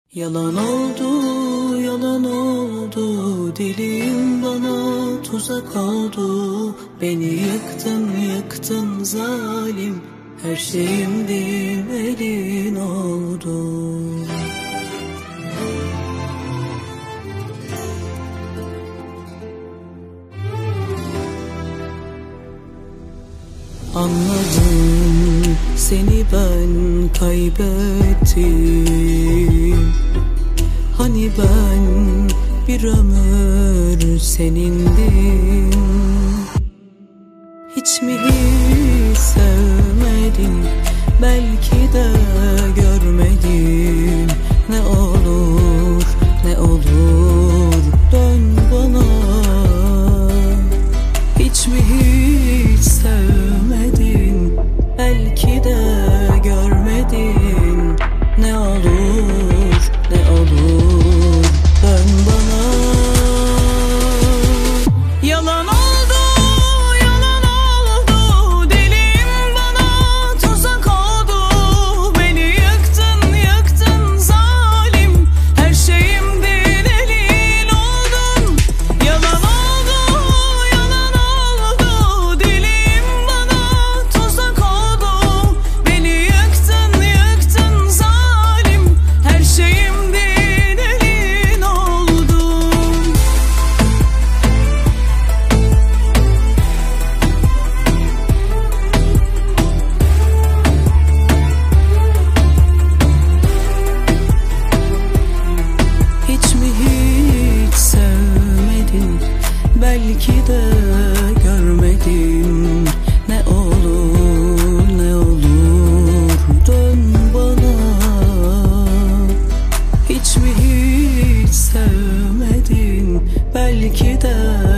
Yalan oldu, yalan oldu, dilim bana tuzak oldu. Beni yıktın, yıktın zalim, her şeyimdin elin oldu. Anladım, seni ben kaybettim. Hani ben bir ömür senindim. Hiç mi hiç sevmedin, belki de görmedin. Ne olur, ne olur dön bana. Hiç mi hiç sevmedin, belki de görmedin. Ne olur, ne olur dön bana. Yalan oldu, yalan oldu, dilim bana tuzak oldu. Beni yıktın, yıktın zalim, her şeyimdin elin oldun. Yalan oldu, yalan oldu, dilim bana tuzak oldu. Beni yıktın, yıktın zalim, her şeyimdin elin oldun. Hiç mi hiç sevmedin, belki de görmedin. Ne olur, ne olur dön bana. Hiç mi hiç sevmedin, belki de